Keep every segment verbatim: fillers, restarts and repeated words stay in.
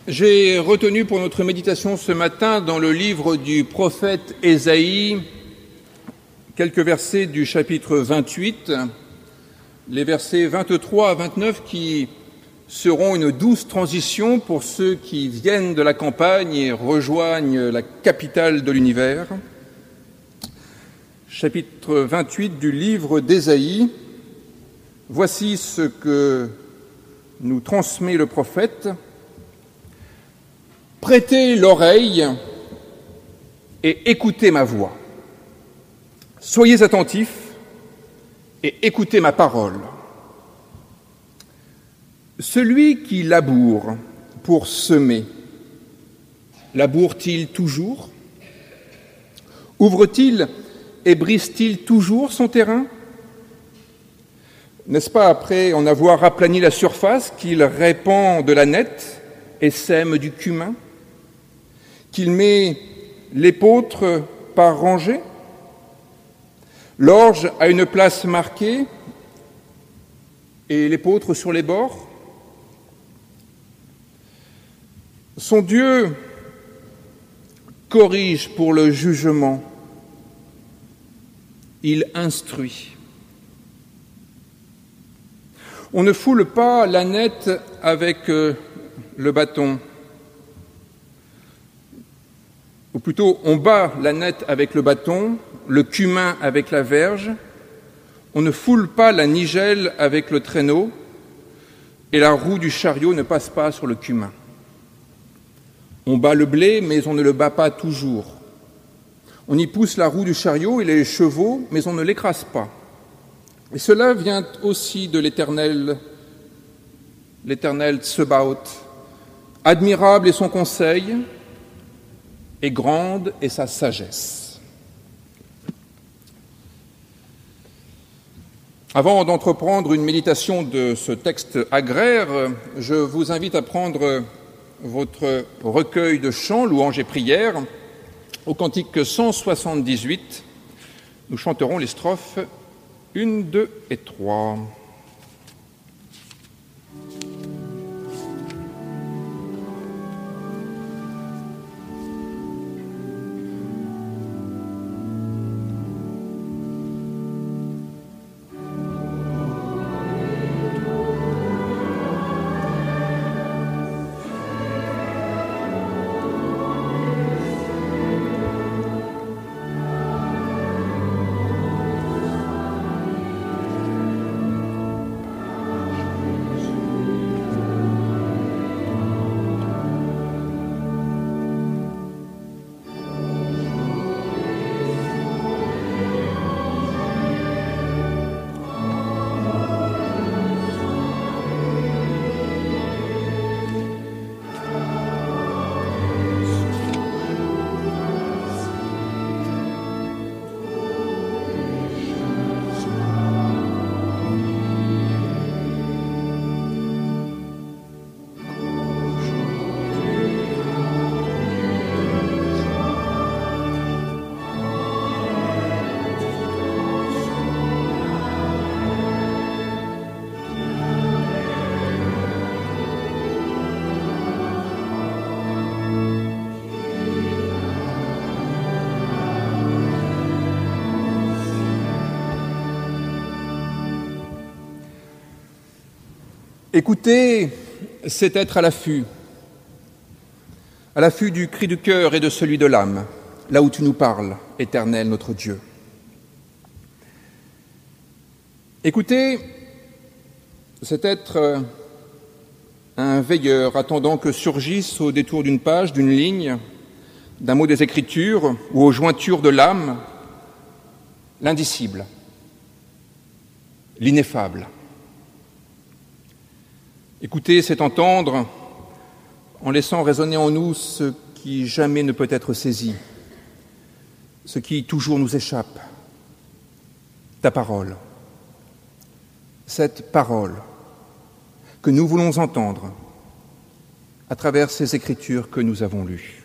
J'ai retenu pour notre méditation ce matin dans le livre du prophète Ésaïe quelques versets du chapitre vingt-huit, les versets vingt-trois à vingt-neuf qui seront une douce transition pour ceux qui viennent de la campagne et rejoignent la capitale de l'univers. Chapitre vingt-huit du livre d'Ésaïe. Voici ce que nous transmet le prophète. Prêtez l'oreille et écoutez ma voix. Soyez attentifs et écoutez ma parole. Celui qui laboure pour semer, laboure-t-il toujours? Ouvre-t-il et brise-t-il toujours son terrain? N'est-ce pas après en avoir aplani la surface qu'il répand de la nette et sème du cumin? Qu'il met l'épeautre par rangée? L'orge a une place marquée et l'épeautre sur les bords? Son Dieu corrige pour le jugement, il instruit. On ne foule pas la nette avec le bâton, ou plutôt on bat la nette avec le bâton, le cumin avec la verge, on ne foule pas la nigelle avec le traîneau, et la roue du chariot ne passe pas sur le cumin. On bat le blé, mais on ne le bat pas toujours. On y pousse la roue du chariot et les chevaux, mais on ne l'écrase pas. Et cela vient aussi de l'Éternel, l'Éternel Tsebaoth. Admirable est son conseil, et grande est sa sagesse. Avant d'entreprendre une méditation de ce texte agraire, je vous invite à prendre votre recueil de chants, louanges et prières. Au cantique cent soixante-dix-huit, nous chanterons les strophes un, deux et trois. Écouter, c'est être à l'affût, à l'affût du cri du cœur et de celui de l'âme, là où tu nous parles, Éternel notre Dieu. Écouter, c'est être un veilleur attendant que surgisse au détour d'une page, d'une ligne, d'un mot des Écritures ou aux jointures de l'âme, l'indicible, l'ineffable. Écouter, c'est entendre en laissant résonner en nous ce qui jamais ne peut être saisi, ce qui toujours nous échappe, ta parole. Cette parole que nous voulons entendre à travers ces Écritures que nous avons lues.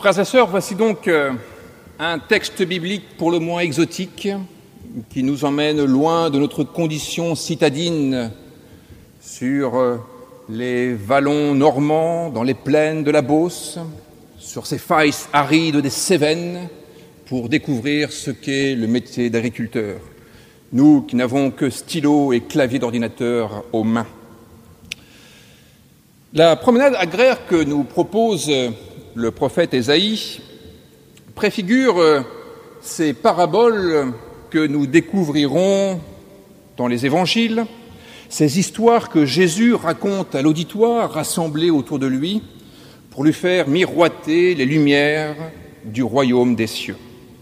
Frères et sœurs, voici donc un texte biblique pour le moins exotique qui nous emmène loin de notre condition citadine sur les vallons normands, dans les plaines de la Beauce, sur ces failles arides des Cévennes, pour découvrir ce qu'est le métier d'agriculteur. Nous qui n'avons que stylo et clavier d'ordinateur aux mains. La promenade agraire que nous propose le prophète Ésaïe préfigure ces paraboles que nous découvrirons dans les évangiles, ces histoires que Jésus raconte à l'auditoire rassemblé autour de lui pour lui faire miroiter les lumières du royaume des cieux.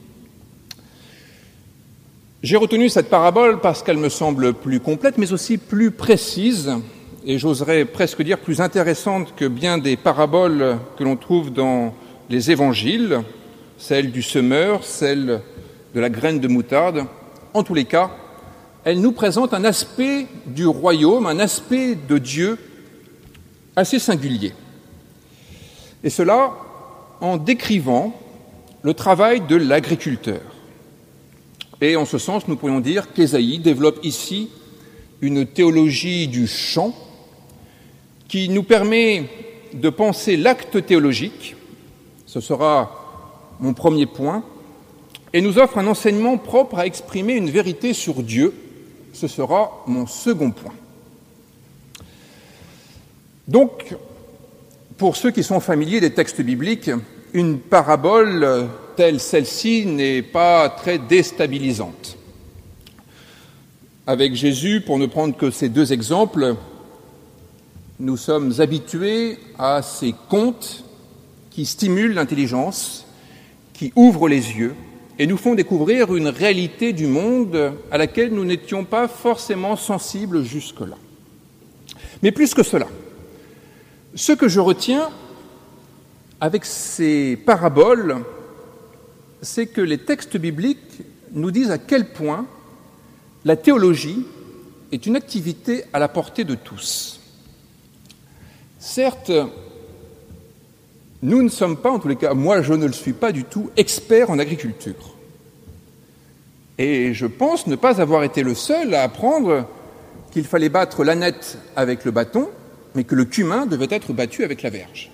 J'ai retenu cette parabole parce qu'elle me semble plus complète, mais aussi plus précise, et j'oserais presque dire plus intéressante que bien des paraboles que l'on trouve dans les évangiles, celle du semeur, celle de la graine de moutarde. En tous les cas, elle nous présente un aspect du royaume, un aspect de Dieu assez singulier. Et cela en décrivant le travail de l'agriculteur. Et en ce sens, nous pourrions dire qu'Ésaïe développe ici une théologie du champ qui nous permet de penser l'acte théologique, ce sera mon premier point, et nous offre un enseignement propre à exprimer une vérité sur Dieu, ce sera mon second point. Donc, pour ceux qui sont familiers des textes bibliques, une parabole telle celle-ci n'est pas très déstabilisante. Avec Jésus, pour ne prendre que ces deux exemples, nous sommes habitués à ces contes qui stimulent l'intelligence, qui ouvrent les yeux et nous font découvrir une réalité du monde à laquelle nous n'étions pas forcément sensibles jusque-là. Mais plus que cela, ce que je retiens avec ces paraboles, c'est que les textes bibliques nous disent à quel point la théologie est une activité à la portée de tous. Certes, nous ne sommes pas, en tous les cas, moi je ne le suis pas du tout, expert en agriculture. Et je pense ne pas avoir été le seul à apprendre qu'il fallait battre l'ânette avec le bâton, mais que le cumin devait être battu avec la verge.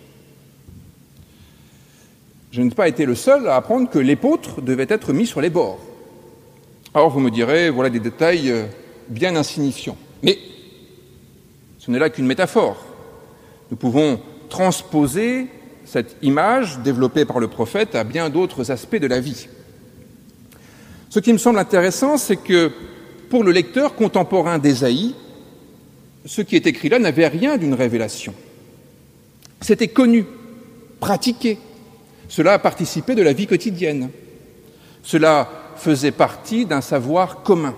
Je n'ai pas été le seul à apprendre que l'épeautre devait être mis sur les bords. Alors vous me direz, voilà des détails bien insignifiants. Mais ce n'est là qu'une métaphore. Nous pouvons transposer cette image développée par le prophète à bien d'autres aspects de la vie. Ce qui me semble intéressant, c'est que pour le lecteur contemporain d'Ésaïe, ce qui est écrit là n'avait rien d'une révélation. C'était connu, pratiqué. Cela a participé de la vie quotidienne. Cela faisait partie d'un savoir commun.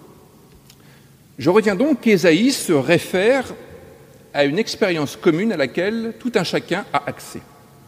Je retiens donc qu'Ésaïe se réfère à une expérience commune à laquelle tout un chacun a accès.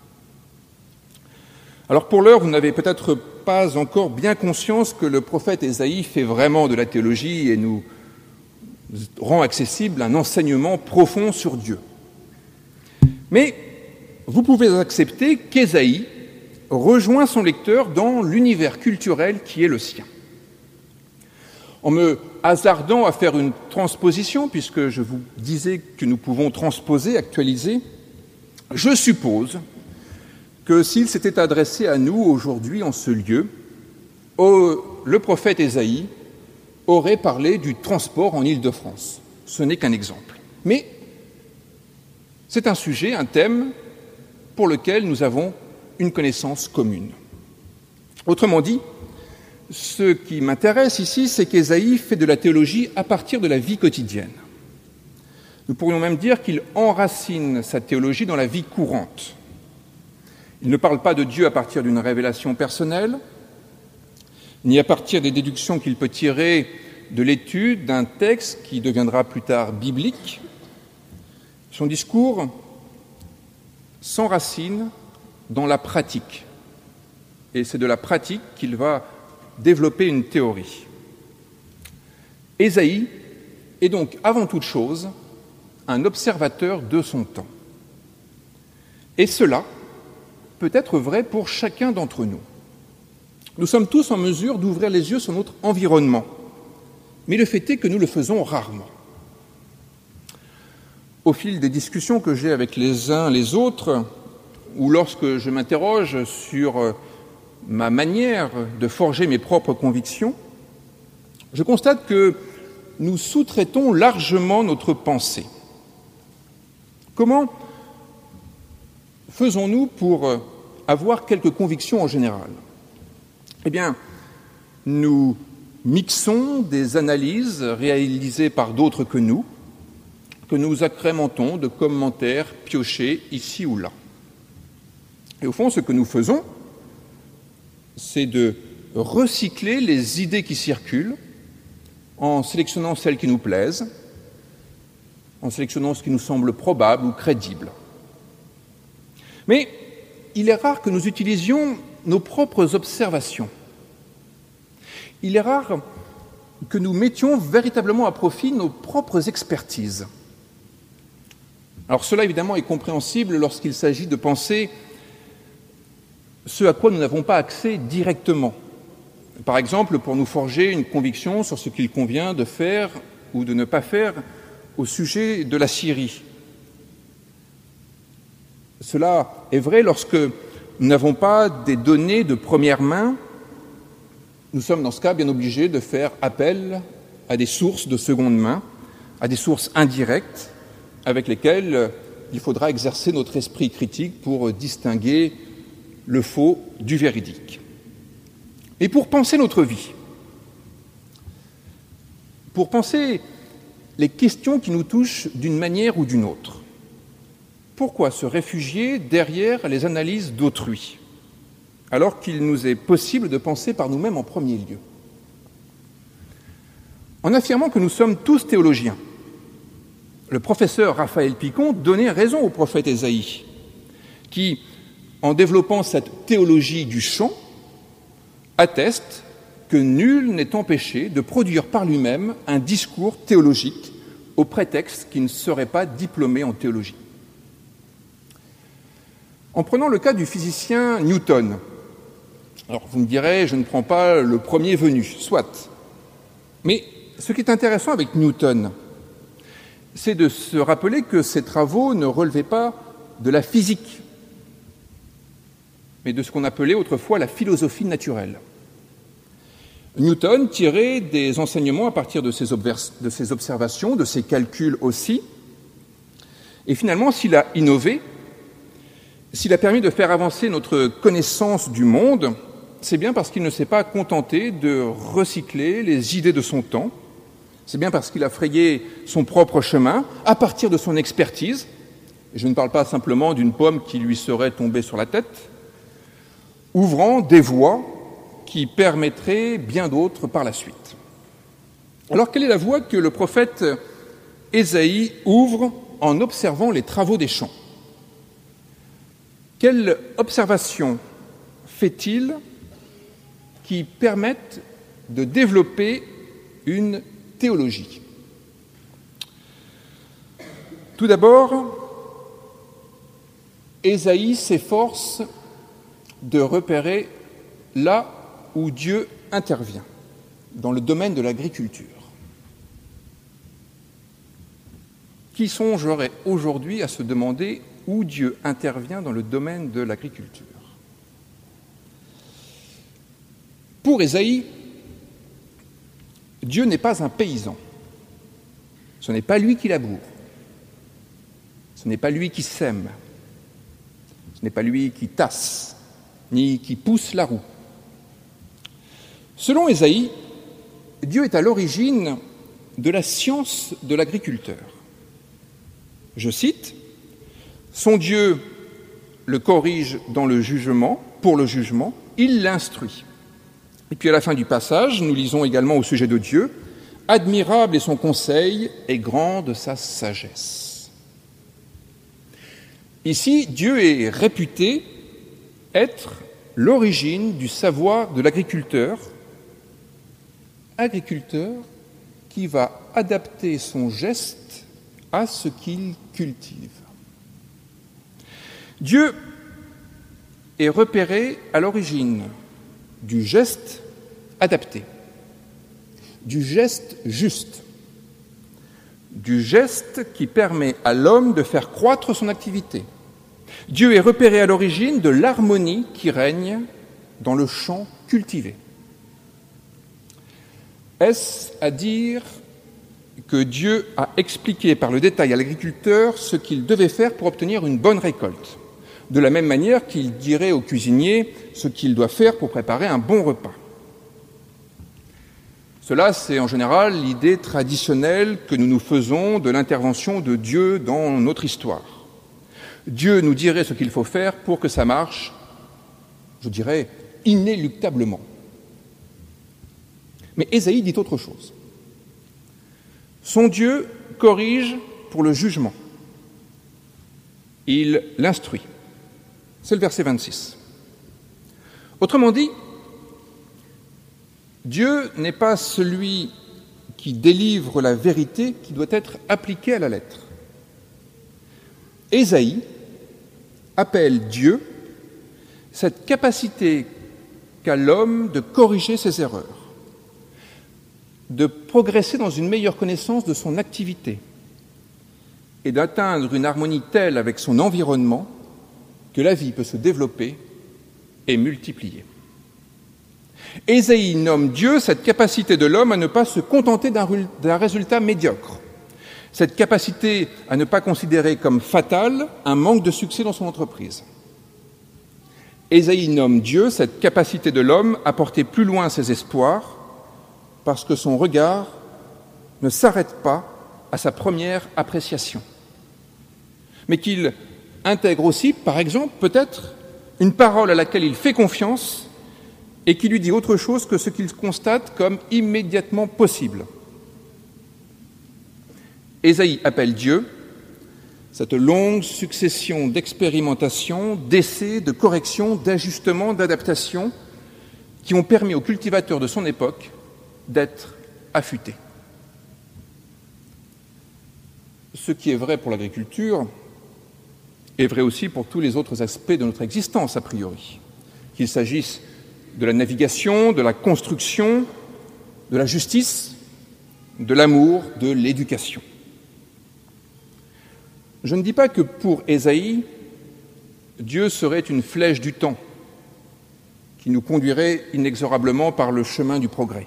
Alors pour l'heure, vous n'avez peut-être pas encore bien conscience que le prophète Ésaïe fait vraiment de la théologie et nous rend accessible un enseignement profond sur Dieu. Mais vous pouvez accepter qu'Ésaïe rejoint son lecteur dans l'univers culturel qui est le sien. En me hasardant à faire une transposition, puisque je vous disais que nous pouvons transposer, actualiser, je suppose que s'il s'était adressé à nous aujourd'hui en ce lieu, le prophète Ésaïe aurait parlé du transport en Île-de-France. Ce n'est qu'un exemple. Mais c'est un sujet, un thème pour lequel nous avons une connaissance commune. Autrement dit, ce qui m'intéresse ici, c'est qu'Ésaïe fait de la théologie à partir de la vie quotidienne. Nous pourrions même dire qu'il enracine sa théologie dans la vie courante. Il ne parle pas de Dieu à partir d'une révélation personnelle, ni à partir des déductions qu'il peut tirer de l'étude d'un texte qui deviendra plus tard biblique. Son discours s'enracine dans la pratique. Et c'est de la pratique qu'il va développer une théorie. Ésaïe est donc avant toute chose un observateur de son temps. Et cela peut être vrai pour chacun d'entre nous. Nous sommes tous en mesure d'ouvrir les yeux sur notre environnement, mais le fait est que nous le faisons rarement. Au fil des discussions que j'ai avec les uns les autres, ou lorsque je m'interroge sur ma manière de forger mes propres convictions, je constate que nous sous-traitons largement notre pensée. Comment faisons-nous pour avoir quelques convictions en général ? Eh bien, nous mixons des analyses réalisées par d'autres que nous, que nous agrémentons de commentaires piochés ici ou là. Et au fond, ce que nous faisons, c'est de recycler les idées qui circulent en sélectionnant celles qui nous plaisent, en sélectionnant ce qui nous semble probable ou crédible. Mais il est rare que nous utilisions nos propres observations. Il est rare que nous mettions véritablement à profit nos propres expertises. Alors cela, évidemment, est compréhensible lorsqu'il s'agit de penser ce à quoi nous n'avons pas accès directement. Par exemple, pour nous forger une conviction sur ce qu'il convient de faire ou de ne pas faire au sujet de la Syrie. Cela est vrai lorsque nous n'avons pas des données de première main. Nous sommes dans ce cas bien obligés de faire appel à des sources de seconde main, à des sources indirectes avec lesquelles il faudra exercer notre esprit critique pour distinguer le faux du véridique. Et pour penser notre vie, pour penser les questions qui nous touchent d'une manière ou d'une autre, pourquoi se réfugier derrière les analyses d'autrui, alors qu'il nous est possible de penser par nous-mêmes en premier lieu ? En affirmant que nous sommes tous théologiens, le professeur Raphaël Picon donnait raison au prophète Ésaïe, qui, en développant cette théologie du chant, atteste que nul n'est empêché de produire par lui-même un discours théologique au prétexte qu'il ne serait pas diplômé en théologie. En prenant le cas du physicien Newton, alors vous me direz, je ne prends pas le premier venu, soit. Mais ce qui est intéressant avec Newton, c'est de se rappeler que ses travaux ne relevaient pas de la physique, mais de ce qu'on appelait autrefois la philosophie naturelle. Newton tirait des enseignements à partir de ses, obvers- de ses observations, de ses calculs aussi, et finalement, s'il a innové, s'il a permis de faire avancer notre connaissance du monde, c'est bien parce qu'il ne s'est pas contenté de recycler les idées de son temps, c'est bien parce qu'il a frayé son propre chemin à partir de son expertise. Et je ne parle pas simplement d'une pomme qui lui serait tombée sur la tête, ouvrant des voies qui permettraient bien d'autres par la suite. Alors, quelle est la voie que le prophète Ésaïe ouvre en observant les travaux des champs ? Quelle observation fait-il qui permette de développer une théologie ? Tout d'abord, Ésaïe s'efforce de repérer là où Dieu intervient, dans le domaine de l'agriculture. Qui songerait aujourd'hui à se demander où Dieu intervient dans le domaine de l'agriculture ? Pour Ésaïe, Dieu n'est pas un paysan. Ce n'est pas lui qui laboure. Ce n'est pas lui qui sème. Ce n'est pas lui qui tasse, ni qui pousse la roue. Selon Ésaïe, Dieu est à l'origine de la science de l'agriculteur. Je cite, « Son Dieu le corrige dans le jugement, pour le jugement, il l'instruit. » Et puis à la fin du passage, nous lisons également au sujet de Dieu, « Admirable est son conseil et grande sa sagesse. » Ici, Dieu est réputé être l'origine du savoir de l'agriculteur, agriculteur qui va adapter son geste à ce qu'il cultive. Dieu est repéré à l'origine du geste adapté, du geste juste, du geste qui permet à l'homme de faire croître son activité. Dieu est repéré à l'origine de l'harmonie qui règne dans le champ cultivé. Est-ce à dire que Dieu a expliqué par le détail à l'agriculteur ce qu'il devait faire pour obtenir une bonne récolte, de la même manière qu'il dirait au cuisinier ce qu'il doit faire pour préparer un bon repas? Cela, c'est en général l'idée traditionnelle que nous nous faisons de l'intervention de Dieu dans notre histoire. Dieu nous dirait ce qu'il faut faire pour que ça marche, je dirais, inéluctablement. Mais Ésaïe dit autre chose. Son Dieu corrige pour le jugement. Il l'instruit. C'est le verset vingt-six. Autrement dit, Dieu n'est pas celui qui délivre la vérité qui doit être appliquée à la lettre. Ésaïe appelle Dieu cette capacité qu'a l'homme de corriger ses erreurs, de progresser dans une meilleure connaissance de son activité et d'atteindre une harmonie telle avec son environnement que la vie peut se développer et multiplier. Ésaïe nomme Dieu cette capacité de l'homme à ne pas se contenter d'un, d'un résultat médiocre, cette capacité à ne pas considérer comme fatale un manque de succès dans son entreprise. Ésaïe nomme Dieu cette capacité de l'homme à porter plus loin ses espoirs parce que son regard ne s'arrête pas à sa première appréciation, mais qu'il intègre aussi, par exemple, peut-être, une parole à laquelle il fait confiance et qui lui dit autre chose que ce qu'il constate comme immédiatement possible. Ésaïe appelle Dieu cette longue succession d'expérimentations, d'essais, de corrections, d'ajustements, d'adaptations qui ont permis aux cultivateurs de son époque d'être affûtés. Ce qui est vrai pour l'agriculture est vrai aussi pour tous les autres aspects de notre existence, a priori, qu'il s'agisse de la navigation, de la construction, de la justice, de l'amour, de l'éducation. Je ne dis pas que pour Ésaïe, Dieu serait une flèche du temps qui nous conduirait inexorablement par le chemin du progrès.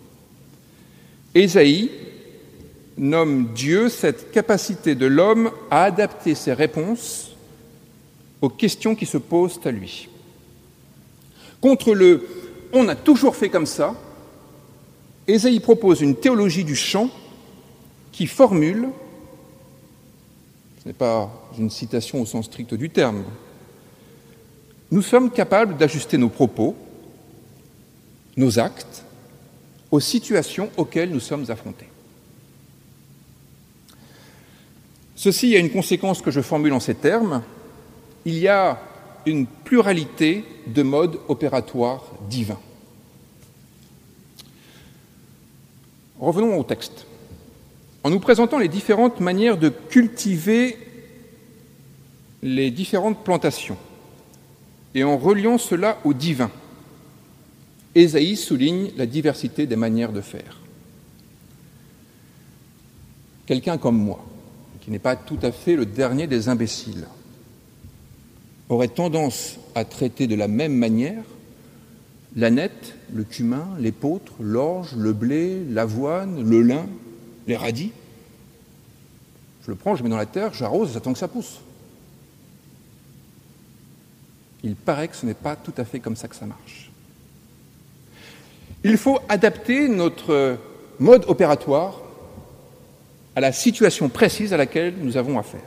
Ésaïe nomme Dieu cette capacité de l'homme à adapter ses réponses aux questions qui se posent à lui. Contre le « on a toujours fait comme ça », Ésaïe propose une théologie du champ qui formule, ce n'est pas une citation au sens strict du terme, nous sommes capables d'ajuster nos propos, nos actes, aux situations auxquelles nous sommes affrontés. Ceci a une conséquence que je formule en ces termes. Il y a une pluralité de modes opératoires divins. Revenons au texte. En nous présentant les différentes manières de cultiver les différentes plantations et en reliant cela au divin, Ésaïe souligne la diversité des manières de faire. Quelqu'un comme moi, qui n'est pas tout à fait le dernier des imbéciles, aurait tendance à traiter de la même manière l'ânette, le cumin, l'épeautre, l'orge, le blé, l'avoine, le lin, les radis. Je le prends, je le mets dans la terre, j'arrose, j'attends que ça pousse. Il paraît que ce n'est pas tout à fait comme ça que ça marche. Il faut adapter notre mode opératoire à la situation précise à laquelle nous avons affaire.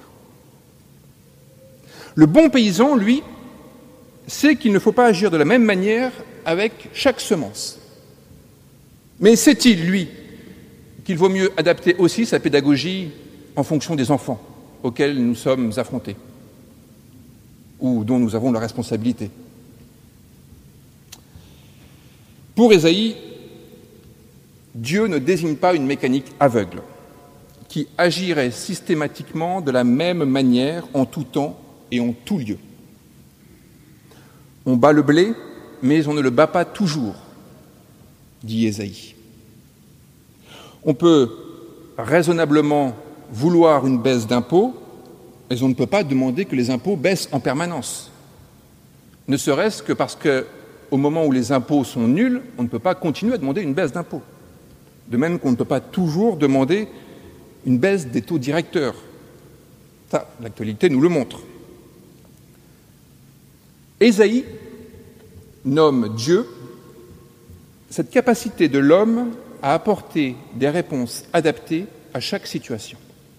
Le bon paysan, lui, sait qu'il ne faut pas agir de la même manière avec chaque semence. Mais sait-il, lui, qu'il vaut mieux adapter aussi sa pédagogie en fonction des enfants auxquels nous sommes affrontés ou dont nous avons la responsabilité? Pour Ésaïe, Dieu ne désigne pas une mécanique aveugle qui agirait systématiquement de la même manière en tout temps et en tout lieu. On bat le blé, mais on ne le bat pas toujours, dit Ésaïe. On peut raisonnablement vouloir une baisse d'impôts, mais on ne peut pas demander que les impôts baissent en permanence. Ne serait-ce que parce qu'au moment où les impôts sont nuls, on ne peut pas continuer à demander une baisse d'impôts. De même qu'on ne peut pas toujours demander une baisse des taux directeurs. Ça, l'actualité nous le montre. Ésaïe nomme Dieu cette capacité de l'homme à apporter des réponses adaptées à chaque situation.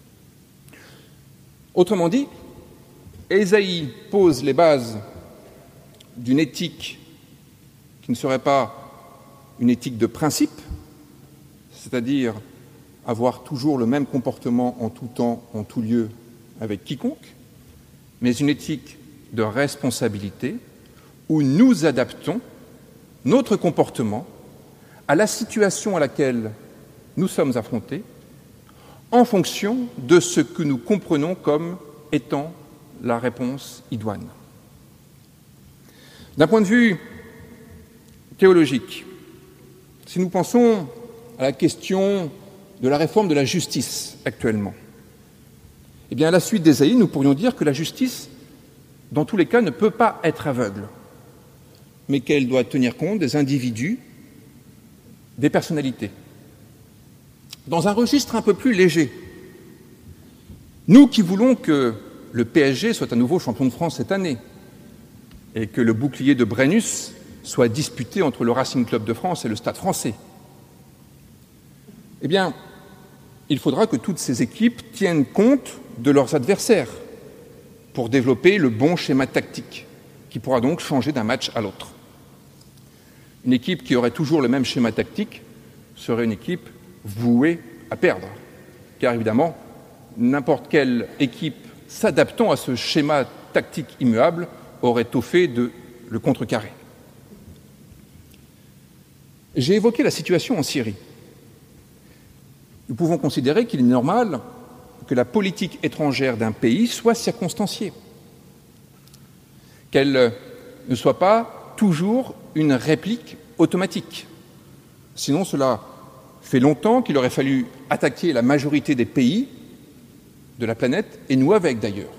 Autrement dit, Ésaïe pose les bases d'une éthique qui ne serait pas une éthique de principe, c'est-à-dire avoir toujours le même comportement en tout temps, en tout lieu, avec quiconque, mais une éthique de responsabilité où nous adaptons notre comportement à la situation à laquelle nous sommes affrontés en fonction de ce que nous comprenons comme étant la réponse idoine. D'un point de vue théologique, si nous pensons à la question de la réforme de la justice actuellement, eh bien, à la suite d'Ésaïe, nous pourrions dire que la justice, dans tous les cas, ne peut pas être aveugle, mais qu'elle doit tenir compte des individus, des personnalités. Dans un registre un peu plus léger, nous qui voulons que le P S G soit à nouveau champion de France cette année et que le bouclier de Brennus soit disputé entre le Racing Club de France et le Stade français, eh bien, il faudra que toutes ces équipes tiennent compte de leurs adversaires pour développer le bon schéma tactique qui pourra donc changer d'un match à l'autre. Une équipe qui aurait toujours le même schéma tactique serait une équipe vouée à perdre, car évidemment, n'importe quelle équipe s'adaptant à ce schéma tactique immuable aurait tôt fait de le contrecarrer. J'ai évoqué la situation en Syrie. Nous pouvons considérer qu'il est normal que la politique étrangère d'un pays soit circonstanciée, qu'elle ne soit pas toujours une réplique automatique. Sinon, cela fait longtemps qu'il aurait fallu attaquer la majorité des pays de la planète, et nous avec d'ailleurs.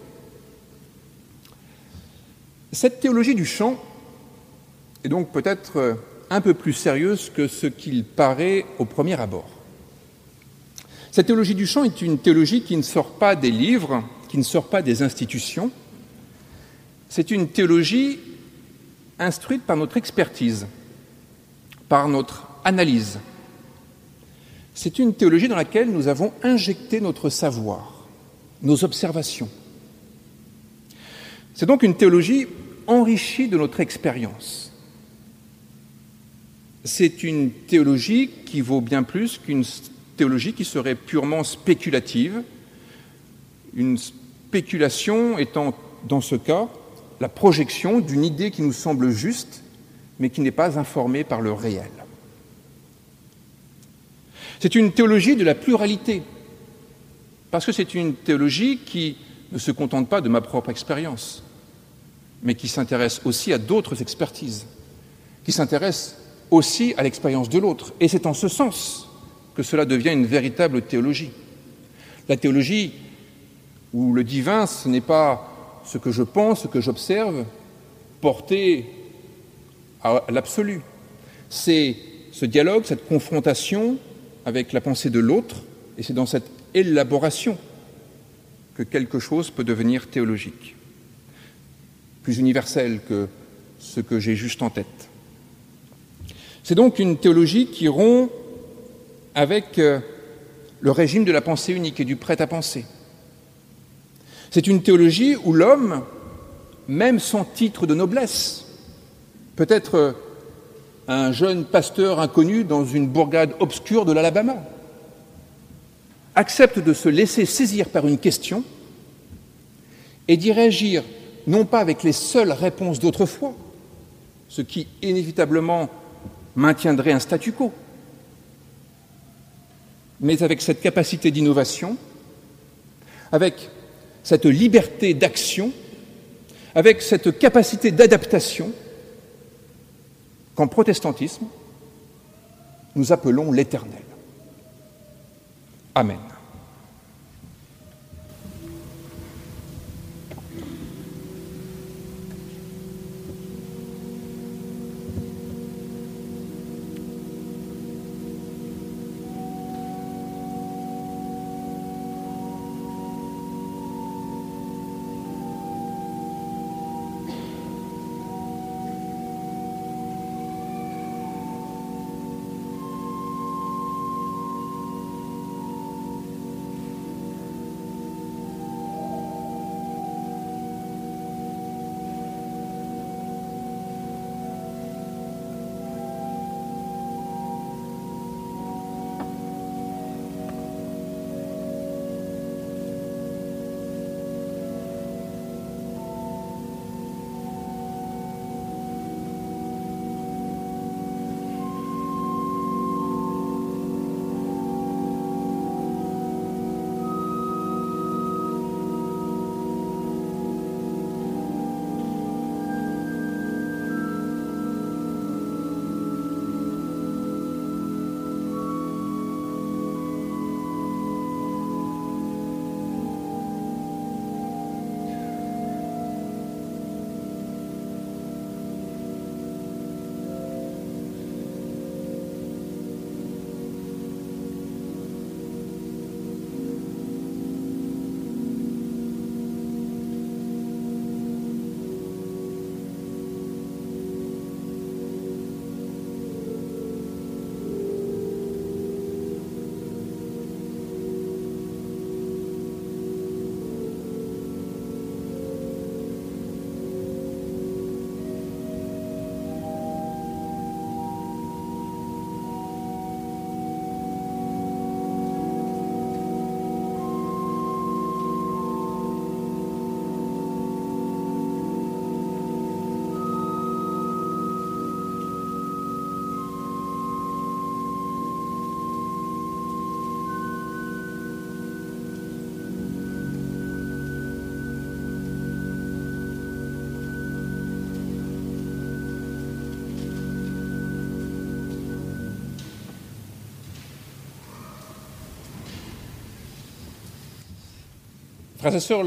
Cette théologie du champ est donc peut-être un peu plus sérieuse que ce qu'il paraît au premier abord. Cette théologie du champ est une théologie qui ne sort pas des livres, qui ne sort pas des institutions. C'est une théologie instruite par notre expertise, par notre analyse. C'est une théologie dans laquelle nous avons injecté notre savoir, nos observations. C'est donc une théologie enrichie de notre expérience. C'est une théologie qui vaut bien plus qu'une théologie qui serait purement spéculative, une spéculation étant, dans ce cas, la projection d'une idée qui nous semble juste, mais qui n'est pas informée par le réel. C'est une théologie de la pluralité, parce que c'est une théologie qui ne se contente pas de ma propre expérience, mais qui s'intéresse aussi à d'autres expertises, qui s'intéresse aussi à l'expérience de l'autre. Et c'est en ce sens que cela devient une véritable théologie. La théologie où le divin, ce n'est pas ce que je pense, ce que j'observe, porté à l'absolu. C'est ce dialogue, cette confrontation avec la pensée de l'autre, et c'est dans cette élaboration que quelque chose peut devenir théologique, plus universel que ce que j'ai juste en tête. C'est donc une théologie qui rompt avec le régime de la pensée unique et du prêt-à-penser. C'est une théologie où l'homme, même sans titre de noblesse, peut être un jeune pasteur inconnu dans une bourgade obscure de l'Alabama, accepte de se laisser saisir par une question et d'y réagir non pas avec les seules réponses d'autrefois, ce qui inévitablement maintiendrait un statu quo, mais avec cette capacité d'innovation, avec cette liberté d'action, avec cette capacité d'adaptation qu'en protestantisme, nous appelons l'Éternel. Amen. Frères et sœurs,